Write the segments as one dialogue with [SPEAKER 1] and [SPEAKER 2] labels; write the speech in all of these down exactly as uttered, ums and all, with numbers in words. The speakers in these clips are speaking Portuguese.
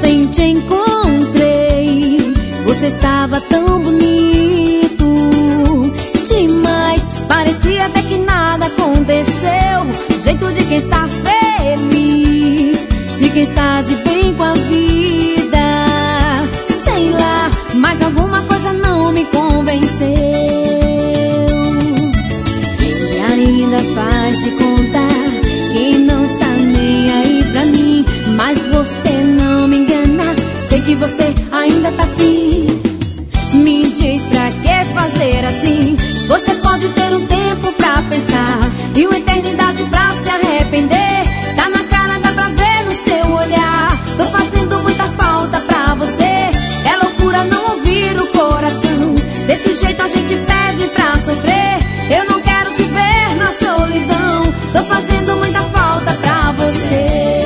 [SPEAKER 1] Ontem te encontrei, você estava tão bonito demais, parecia até que nada aconteceu. Jeito de quem está feliz, de quem está de bem com a vida. Sei lá, mas alguma coisa não me convenceu. E ainda faz de contar que não está nem aí pra mim, mas você não me engana, sei que você ainda tá afim. Me diz pra que fazer assim? Você pode ter um tempo pra pensar e uma eternidade pra se arrepender. Tá na cara, dá pra ver no seu olhar. Tô fazendo muita falta pra você. É loucura não ouvir o coração. Desse jeito a gente pede pra sofrer. Eu não quero te ver na solidão. Tô fazendo muita falta pra você.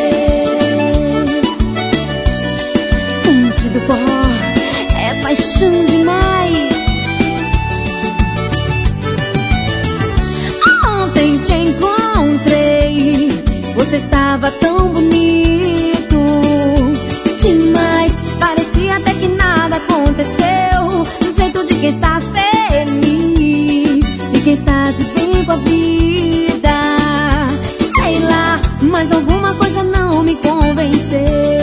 [SPEAKER 1] Antes do forró é paixão demais. Ontem te encontrei, você estava tão bonito demais, parecia até que nada aconteceu. Do jeito de quem está feliz, de quem está de bem com a vida. Sei lá, mas alguma coisa não me convenceu.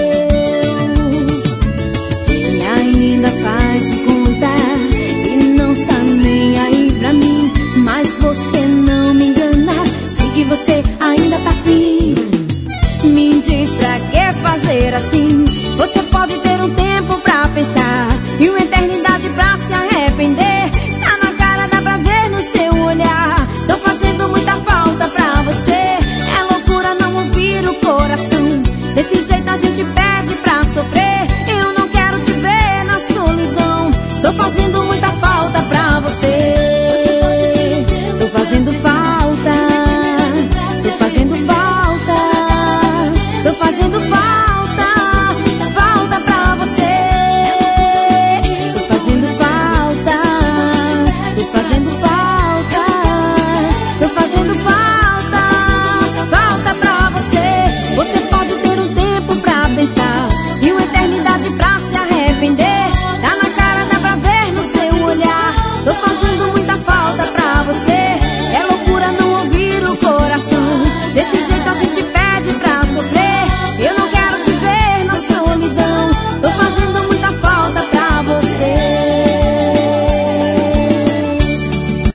[SPEAKER 1] E ainda faz de contar e não está nem aí pra mim, mas você não me engana, sei que você ainda tá afim. Me diz pra que fazer assim? Você pode ter um tempo pra pensar e uma eternidade pra se arrepender. Tá na cara, dá pra ver no seu olhar. Tô fazendo muita falta pra você. É loucura não ouvir o coração. Desse jeito a gente perde.